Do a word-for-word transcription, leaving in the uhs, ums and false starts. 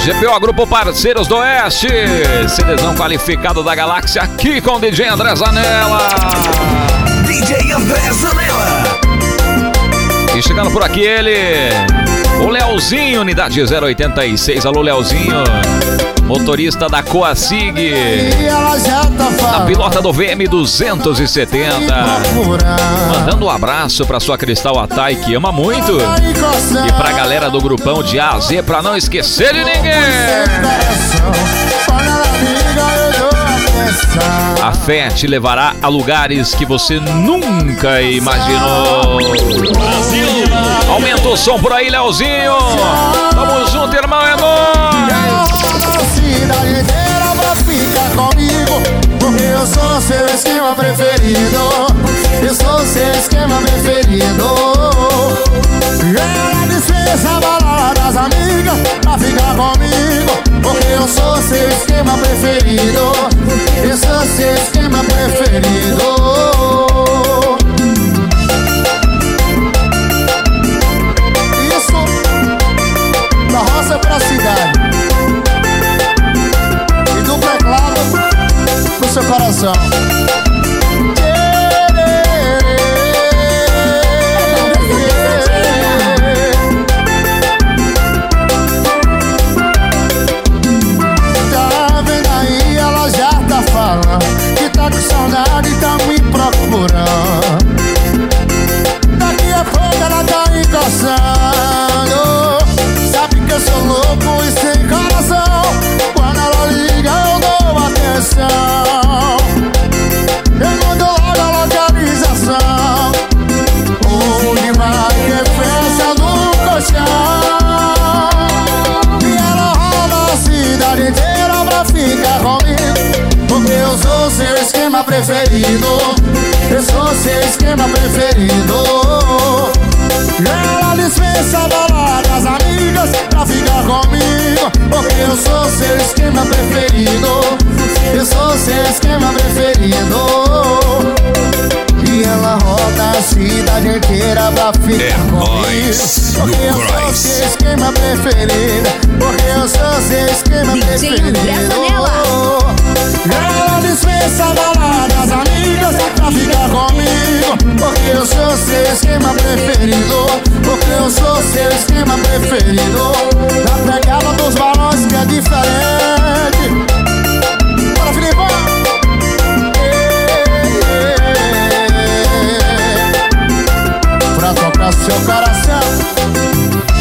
G P O Grupo Parceiros do Oeste, CDzão qualificado da Galáxia, aqui com o D J André Zanella. D J André Zanella. E chegando por aqui ele, o Leozinho, unidade zero oitenta e seis. Alô, Leozinho, motorista da Coasig, na pilota do V M duzentos e setenta. Mandando um abraço pra sua Cristal Atai, que ama muito, e pra galera do grupão de A a Z, pra não esquecer de ninguém. A fé te levará a lugares que você nunca imaginou. Brasil! Aumenta o som por aí, Leozinho. Tamo junto, irmão, é nóis. Cidade inteira vai ficar comigo, porque eu sou seu esquema preferido. Eu sou seu esquema preferido. Ela dispensa a balada das amigas pra ficar comigo, porque eu sou seu esquema preferido. Eu sou seu esquema preferido. Isso da roça pra cidade, e do teclado pro seu coração. Que tá com saudade e tá me procurando. Daqui a pouco ela tá encostando. Sabe que eu sou louco e sem coração. Quando ela liga eu dou atenção. Eu mando logo a localização. Onde vai é festa do colchão. E ela rola a cidade inteira pra ficar comigo, porque eu sou seu esquema preferido. Eu sou seu esquema preferido. Ela dispensa a balada das amigas pra ficar comigo, porque eu sou seu esquema preferido. Eu sou seu esquema preferido. E ela roda a cidade inteira pra ficar É comigo, nóis, porque eu sou Christ. seu esquema preferido. Porque eu sou seu esquema D J preferido. André Zanella. Ela dispensa a balada das amigas pra ficar comigo, porque eu sou seu esquema preferido. Porque eu sou seu esquema preferido. Na pegada dos balões que é diferente. Bora, Filipão! Pra tocar seu coração.